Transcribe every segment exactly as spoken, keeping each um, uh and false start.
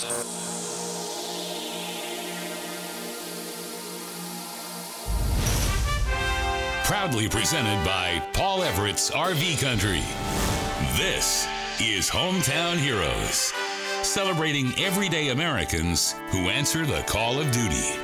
Proudly presented by Paul Everett's R V Country. This is Hometown Heroes, celebrating everyday Americans who answer the call of duty.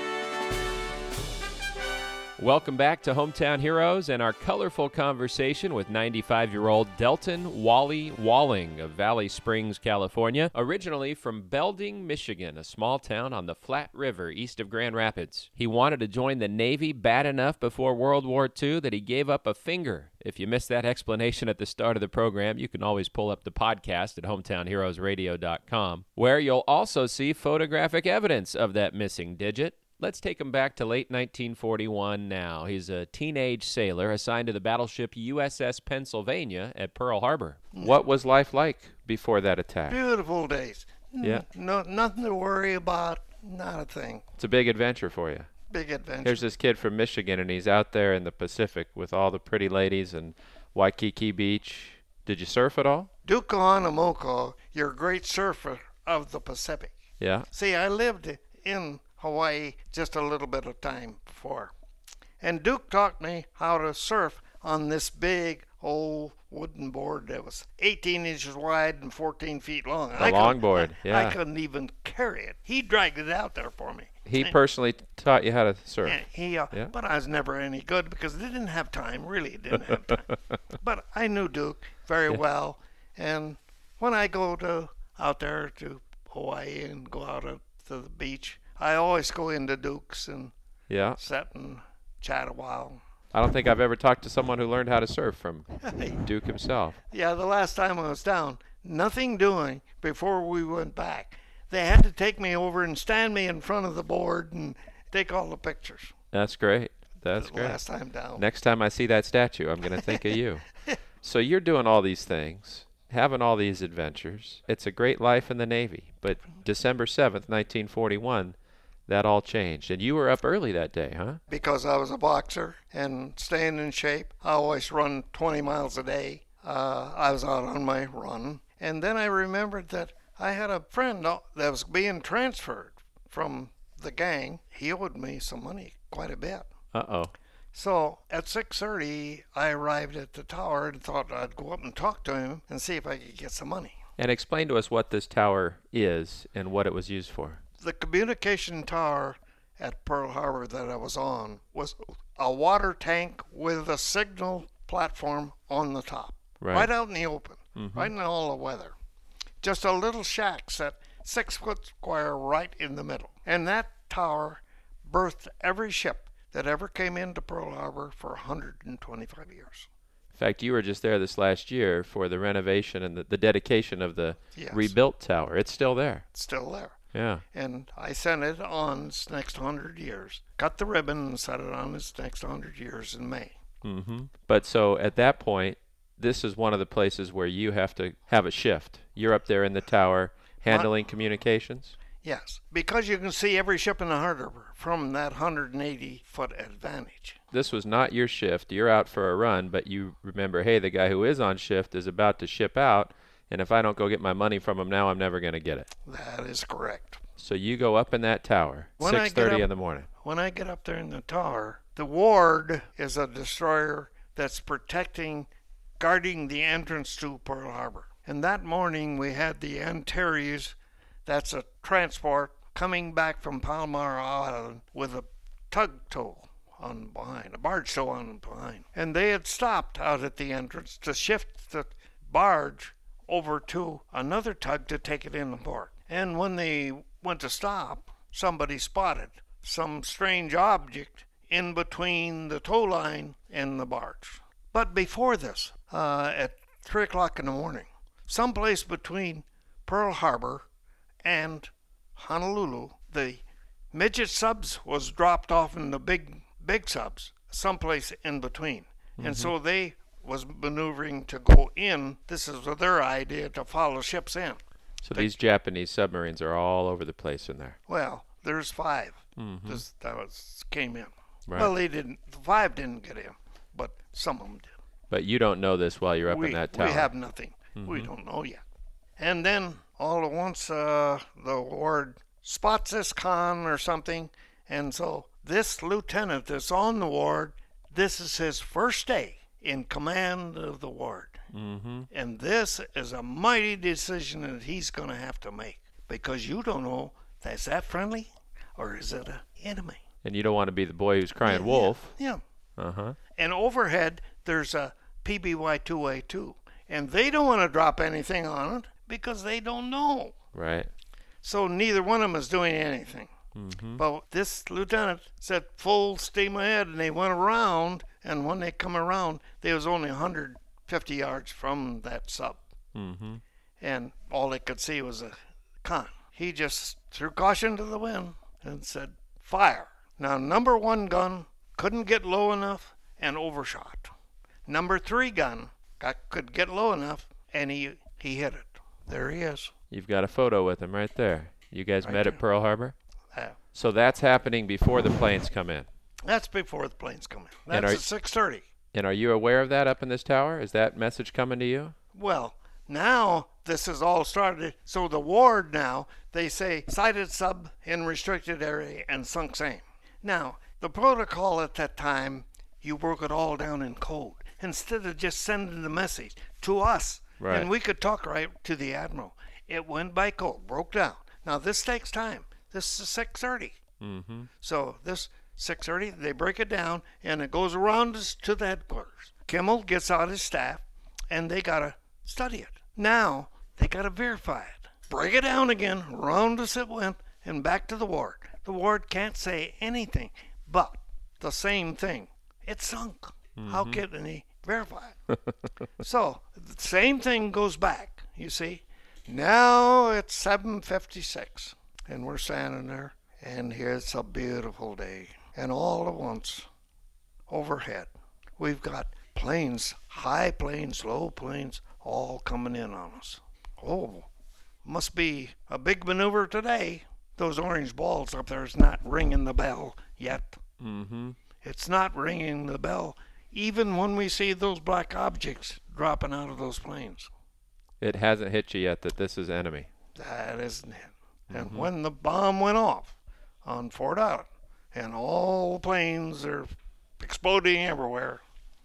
Welcome back to Hometown Heroes and our colorful conversation with ninety-five-year-old Delton Wally Walling of Valley Springs, California, originally from Belding, Michigan, a small town on the Flat River east of Grand Rapids. He wanted to join the Navy bad enough before World War Two that he gave up a finger. If you missed that explanation at the start of the program, you can always pull up the podcast at hometown heroes radio dot com, where you'll also see photographic evidence of that missing digit. Let's take him back to late nineteen forty-one now. He's a teenage sailor assigned to the battleship U S S Pennsylvania at Pearl Harbor. What was life like before that attack? Beautiful days. Yeah. No, nothing to worry about, not a thing. It's a big adventure for you. Big adventure. Here's this kid from Michigan, and he's out there in the Pacific with all the pretty ladies and Waikiki Beach. Did you surf at all? Duke Kahanamoku, you're a great surfer of the Pacific. Yeah. See, I lived in Hawaii just a little bit of time before. And Duke taught me how to surf on this big old wooden board that was eighteen inches wide and fourteen feet long. A longboard, yeah. I couldn't even carry it. He dragged it out there for me. He personally taught you how to surf. Yeah, he, uh, yeah. But I was never any good because they didn't have time, really didn't have time. But I knew Duke very yeah. well. And when I go to out there to Hawaii and go out to the beach, I always go into Duke's and yeah. sit and chat a while. I don't think I've ever talked to someone who learned how to surf from Duke himself. Yeah, the last time I was down, nothing doing before we went back. They had to take me over and stand me in front of the board and take all the pictures. That's great. That's the great. Last time down. Next time I see that statue, I'm going to think of you. So you're doing all these things, having all these adventures. It's a great life in the Navy. But December seventh, nineteen forty-one, that all changed. And you were up early that day, huh? Because I was a boxer and staying in shape. I always run twenty miles a day. Uh, I was out on my run. And then I remembered that I had a friend that was being transferred from the gang. He owed me some money, quite a bit. Uh-oh. So at six thirty, I arrived at the tower and thought I'd go up and talk to him and see if I could get some money. And explain to us what this tower is and what it was used for. The communication tower at Pearl Harbor that I was on was a water tank with a signal platform on the top. Right, right out in the open, mm-hmm. right in all the weather. Just a little shack set six foot square right in the middle. And that tower birthed every ship that ever came into Pearl Harbor for one hundred twenty-five years. In fact, you were just there this last year for the renovation and the, the dedication of the yes. rebuilt tower. It's still there. It's still there. Yeah. And I sent it on its next one hundred years. Cut the ribbon and set it on its next one hundred years in May. Mm-hmm. But so at that point, this is one of the places where you have to have a shift. You're up there in the tower handling uh, communications? Yes, because you can see every ship in the harbor from that one hundred eighty foot advantage. This was not your shift. You're out for a run, but you remember, hey, the guy who is on shift is about to ship out, and if I don't go get my money from him now, I'm never going to get it. That is correct. So you go up in that tower, six thirty in the morning. When I get up there in the tower, the Ward is a destroyer that's protecting, guarding the entrance to Pearl Harbor. And that morning we had the Antares, that's a transport coming back from Palomar Island with a tug tow on behind, a barge tow on behind. And they had stopped out at the entrance to shift the barge over to another tug to take it in the port. And when they went to stop, somebody spotted some strange object in between the tow line and the barge. But before this, uh, at three o'clock in the morning, someplace between Pearl Harbor and Honolulu, the midget subs was dropped off in the big big subs, someplace in between. Mm-hmm. And so they was maneuvering to go in. This is their idea, to follow ships in. So they, these Japanese submarines are all over the place in there. Well, there's five mm-hmm. this, that was, came in. Right. Well, they didn't. The five didn't get in, but some of them did. But you don't know this while you're up we, in that tower. We have nothing. Mm-hmm. We don't know yet. And then all at once uh, the ward spots this con or something, and so this lieutenant that's on the ward, this is his first day in command of the ward. Mm-hmm. And this is a mighty decision that he's going to have to make, because you don't know, is that friendly or is it an enemy? And you don't want to be the boy who's crying yeah, wolf. Yeah. Uh-huh. And overhead, there's a P B Y two A two, and they don't want to drop anything on it because they don't know. Right. So neither one of them is doing anything. Mm-hmm. But this lieutenant said full steam ahead, and they went around, and when they come around, they was only one hundred fifty yards from that sub. Mm-hmm. And all they could see was a con. He just threw caution to the wind and said, fire. Now, number one gun couldn't get low enough and overshot. Number three gun got, could get low enough, and he, he hit it. There he is. You've got a photo with him right there. You guys Right met there. at Pearl Harbor? Uh, So that's happening before the planes come in. that's before the planes come in. And That's are- at six thirty. And are you aware of that up in this tower? Is that message coming to you? Well, now this has all started. So the ward now, they say sighted sub in restricted area and sunk same. Now, the protocol at that time, you broke it all down in code instead of just sending the message to us. Right. And we could talk right to the admiral. It went by code, broke down. Now, this takes time. This is six thirty. Mm-hmm. So this six thirty, they break it down, and it goes around us to the headquarters. Kimmel gets out his staff, and they got to study it. Now, they got to verify it. Break it down again, round us it went, and back to the ward. The ward can't say anything but the same thing. It sunk. Mm-hmm. How can he verify it? So, the same thing goes back, you see. Now it's seven fifty-six, and we're standing there, and here's a beautiful day. And all at once, overhead, we've got planes, high planes, low planes, all coming in on us. Oh, must be a big maneuver today. Those orange balls up there is not ringing the bell yet. Mm-hmm. It's not ringing the bell, even when we see those black objects dropping out of those planes. It hasn't hit you yet that this is enemy. That isn't it. Mm-hmm. And when the bomb went off on Fort Island, and all the planes are exploding everywhere,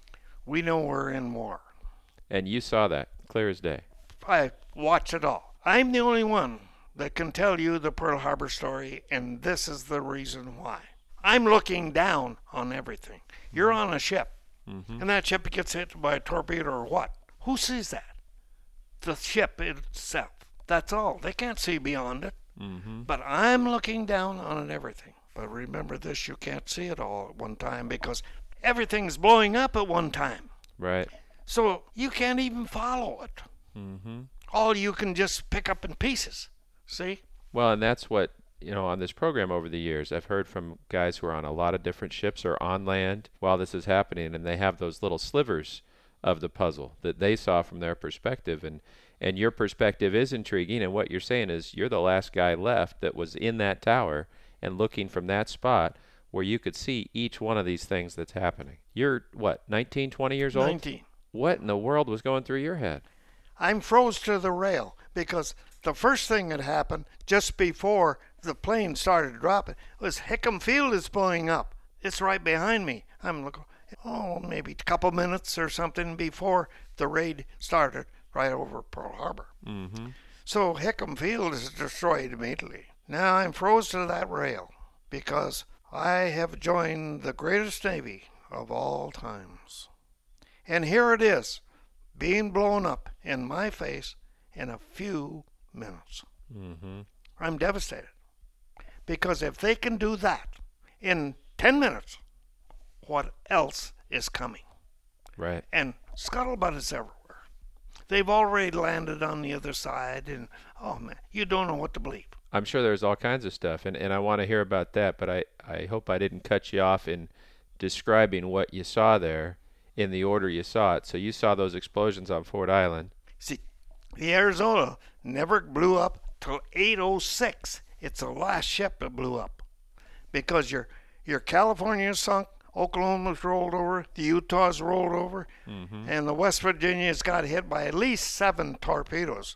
we know we're in war. And you saw that, clear as day. I watched it all. I'm the only one that can tell you the Pearl Harbor story, and this is the reason why. I'm looking down on everything. You're on a ship, Mm-hmm. and that ship gets hit by a torpedo or what? Who sees that? The ship itself. That's all. They can't see beyond it. Mm-hmm. But I'm looking down on it, everything. But remember this, you can't see it all at one time because everything's blowing up at one time. Right. So you can't even follow it. Mm-hmm. All you can just pick up in pieces. See? Well, and that's what, you know, on this program over the years, I've heard from guys who are on a lot of different ships or on land while this is happening, and they have those little slivers of the puzzle that they saw from their perspective. And, and your perspective is intriguing, and what you're saying is you're the last guy left that was in that tower and looking from that spot where you could see each one of these things that's happening. You're, what, nineteen, twenty years old? nineteen. What in the world was going through your head? I'm froze to the rail because the first thing that happened just before the plane started dropping was Hickam Field is blowing up. It's right behind me. I'm looking, oh, maybe a couple minutes or something before the raid started right over Pearl Harbor. Mm-hmm. So Hickam Field is destroyed immediately. Now I'm froze to that rail because I have joined the greatest Navy of all times. And here it is, being blown up in my face in a few minutes. Mm-hmm. I'm devastated. Because if they can do that in ten minutes, what else is coming? Right. And scuttlebutt is everywhere. They've already landed on the other side, and oh man, you don't know what to believe. I'm sure there's all kinds of stuff, and, and I want to hear about that, but I, I hope I didn't cut you off in describing what you saw there in the order you saw it. So you saw those explosions on Fort Island. See, the Arizona never blew up till eight oh six. It's the last ship that blew up. Because your your California sunk, Oklahoma's rolled over, the Utah's rolled over, Mm-hmm. and the West Virginia's got hit by at least seven torpedoes.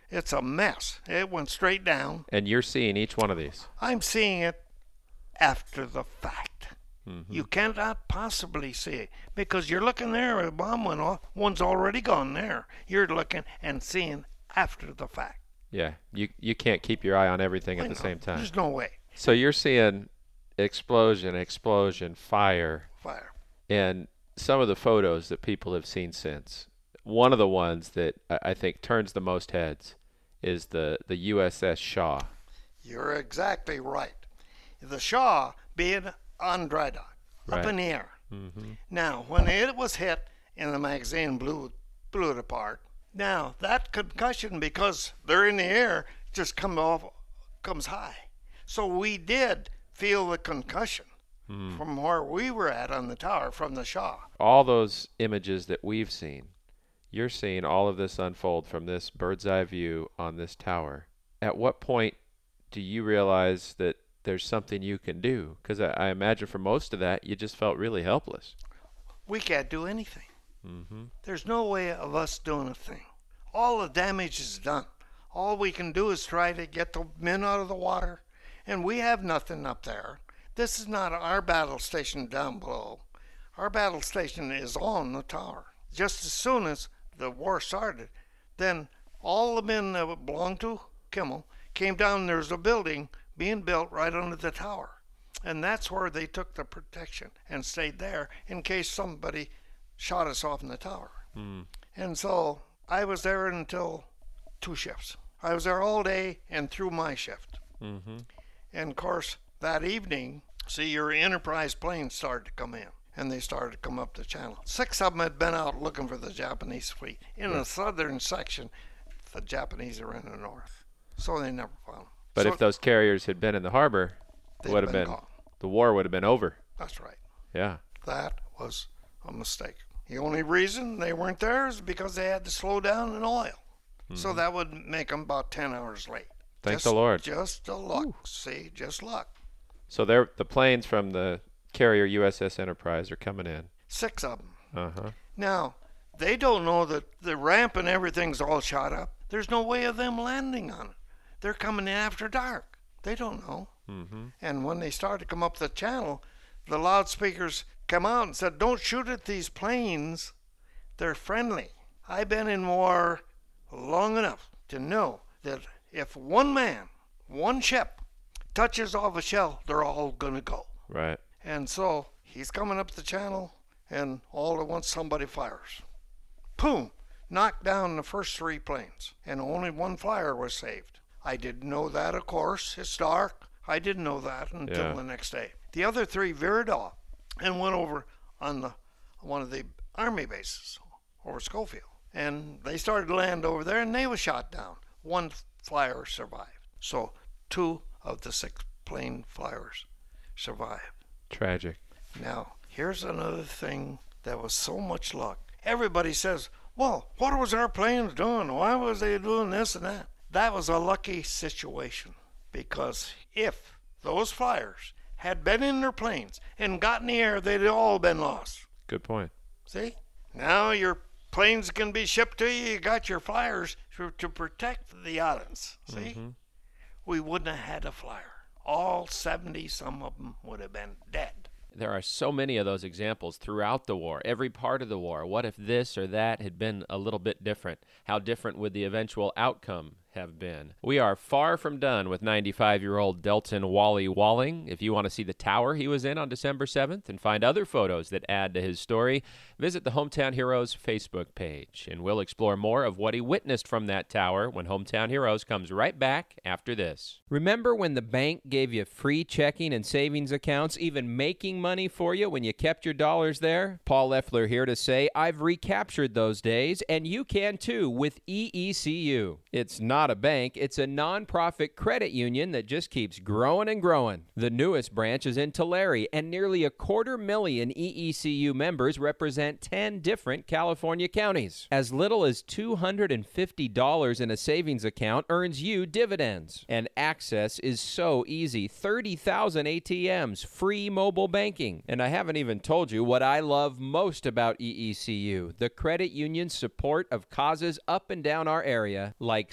It's a mess. It went straight down. And you're seeing each one of these. I'm seeing it after the fact. Mm-hmm. You cannot possibly see it because you're looking there, a bomb went off, one's already gone there. You're looking and seeing after the fact. Yeah, you you can't keep your eye on everything I at the know. same time. There's no way. So you're seeing explosion, explosion, fire, Fire. and some of the photos that people have seen since. One of the ones that I I think turns the most heads is the, the U S S Shaw. You're exactly right. The Shaw being on dry dock, Right. up in the air. Mm-hmm. Now, when it was hit and the magazine blew, blew it apart, now that concussion, because they're in the air, just come off, comes high. So we did feel the concussion Mm. from where we were at on the tower from the Shaw. All those images that we've seen, you're seeing all of this unfold from this bird's eye view on this tower. At what point do you realize that there's something you can do? Because I, I imagine for most of that, you just felt really helpless. We can't do anything. Mm-hmm. There's no way of us doing a thing. All the damage is done. All we can do is try to get the men out of the water, and we have nothing up there. This is not our battle station down below. Our battle station is on the tower. Just as soon as the war started, then all the men that belonged to Kimmel came down. There's a building being built right under the tower, and that's where they took the protection and stayed there in case somebody shot us off in the tower. Mm. And so I was there until two shifts. I was there all day and through my shift. Mm-hmm. And of course, that evening, see, your Enterprise planes started to come in, and they started to come up the channel. Six of them had been out looking for the Japanese fleet. In the southern section, the Japanese are in the north, so they never found them. But So if those carriers had been in the harbor, it they'd would have been been, gone. the war would have been over. That's right. Yeah. That was a mistake. The only reason they weren't there is because they had to slow down in oil. Mm-hmm. So that would make them about ten hours late. Thank just, the Lord. Just a luck. Ooh. See, just luck. So they're, the planes from the carrier U S S Enterprise are coming in. Six of them. Uh-huh. Now, they don't know that the ramp and everything's all shot up. There's no way of them landing on it. They're coming in after dark. They don't know. Mm-hmm. And when they started to come up the channel, the loudspeakers come out and said, "Don't shoot at these planes. They're friendly." I've been in war long enough to know that if one man, one ship, touches off a shell, they're all going to go. Right. And so he's coming up the channel, and all at once somebody fires. Boom! Knocked down the first three planes, and only one flyer was saved. I didn't know that, of course. It's dark. I didn't know that until Yeah. the next day. The other three veered off and went over on the one of the Army bases over Schofield. And they started to land over there, and they were shot down. One flyer survived. So two of the six plane flyers survived. Tragic. Now, here's another thing that was so much luck. Everybody says, well, what was our planes doing? Why was they doing this and that? That was a lucky situation, because if those flyers had been in their planes and got in the air, they'd all been lost. Good point. See? Now your planes can be shipped to you. You got your flyers to, to protect the islands. See? Mm-hmm. We wouldn't have had a flyer. All seventy, some of them would have been dead. There are so many of those examples throughout the war, every part of the war. What if this or that had been a little bit different? How different would the eventual outcome have been? We are far from done with ninety-five-year-old Delton Wally Walling. If you want to see the tower he was in on December seventh and find other photos that add to his story, visit the Hometown Heroes Facebook page, and we'll explore more of what he witnessed from that tower when Hometown Heroes comes right back after this. Remember when the bank gave you free checking and savings accounts, even making money for you when you kept your dollars there? Paul Leffler here to say I've recaptured those days, and you can too with E E C U. It's not a bank, it's a nonprofit credit union that just keeps growing and growing. The newest branch is in Tulare, and nearly a quarter million E E C U members represent ten different California counties. As little as two hundred fifty dollars in a savings account earns you dividends. And access is so easy. thirty thousand A T Ms, free mobile banking. And I haven't even told you what I love most about E E C U, the credit union's support of causes up and down our area, like Central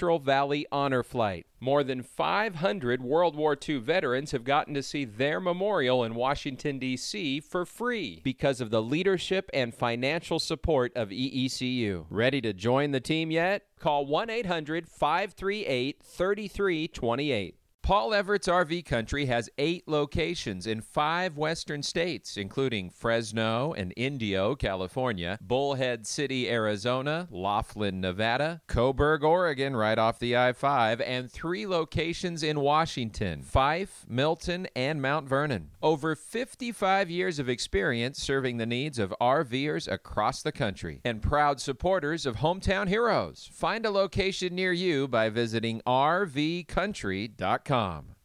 Central Valley Honor Flight. More than five hundred World War Two veterans have gotten to see their memorial in Washington, D C for free because of the leadership and financial support of E E C U. Ready to join the team yet? Call one eight hundred, five three eight, three three two eight. Paul Everett's R V Country has eight locations in five western states, including Fresno and Indio, California, Bullhead City, Arizona, Laughlin, Nevada, Coburg, Oregon, right off the I five, and three locations in Washington, Fife, Milton, and Mount Vernon. Over fifty-five years of experience serving the needs of RVers across the country, and proud supporters of Hometown Heroes. Find a location near you by visiting r v country dot com.